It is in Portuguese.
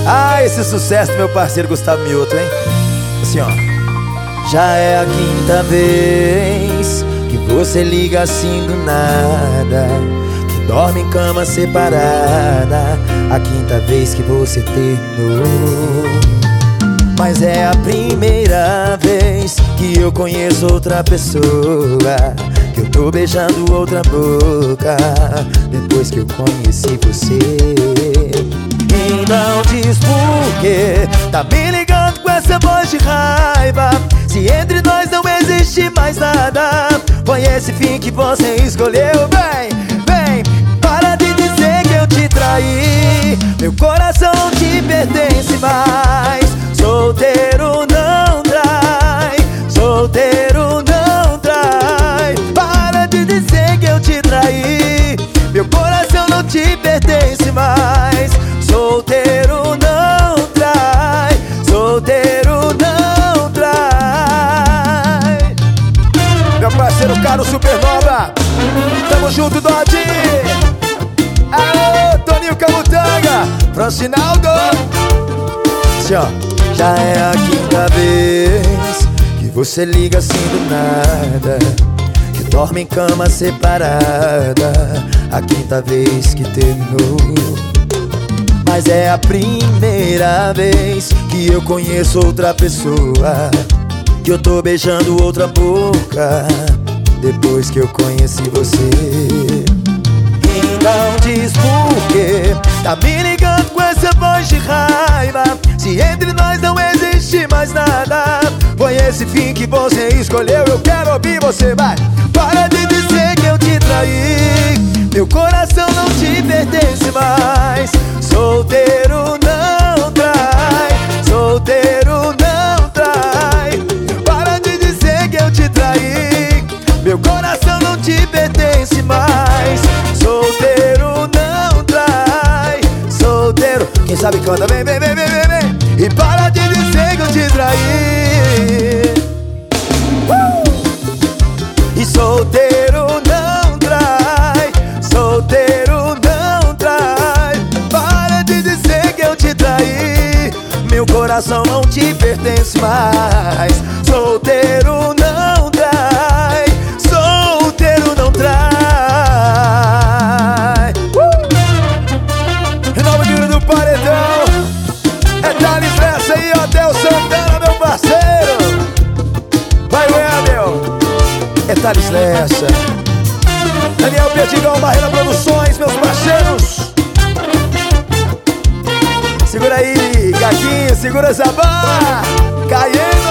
Ah, esse sucesso do meu parceiro Gustavo Mioto, hein? Assim, ó. Já é a quinta vez que você liga assim do nada, que dorme em cama separada. A quinta vez que você terminou. Mas é a primeira vez que eu conheço outra pessoa, que eu tô beijando outra boca depois que eu conheci você. Então diz por quê tá me ligando com essa voz de raiva, se entre nós não existe mais nada. Foi esse fim que você escolheu. Vem, para de dizer que eu te traí. Meu coração não te pertence mais. Solteiro não trai, solteiro não trai. Para de dizer que eu te traí. Meu coração não te pertence mais. Solteiro não trai, solteiro não trai. Meu parceiro Carlos Supernova, tamo junto, Dodi. Aô, Toninho Camutanga, Francinaldo. Assim, ó. Já é a quinta vez que você liga assim do nada, que dorme em cama separada. A quinta vez que terminou. Mas é a primeira vez que eu conheço outra pessoa, que eu tô beijando outra boca depois que eu conheci você. Então diz por quê tá me ligando com essa voz de raiva, se entre nós não existe mais nada. Foi esse fim que você escolheu. Eu quero ouvir você, vai. Para de dizer que eu te traí. Meu coração não te pertence mais. Solteiro não trai, solteiro não trai. Para de dizer que eu te traí. Meu coração não te pertence mais. Solteiro não trai, solteiro. Quem sabe canta, vem. E para de dizer que eu te traí. E solteiro não trai, solteiro não trai. Para de dizer que eu te traí. Meu coração não te pertence mais. Solteiro não trai, solteiro não trai. Em nome do Paredão, é Thales Lessa aí, ó, Del Santana, meu parceiro. Vai, Wendel. É Thales Lessa, Daniel Perdigão, Barreira Produções, meus parceiros. Segura aí, Gaguinho, segura Zabá, Caiene.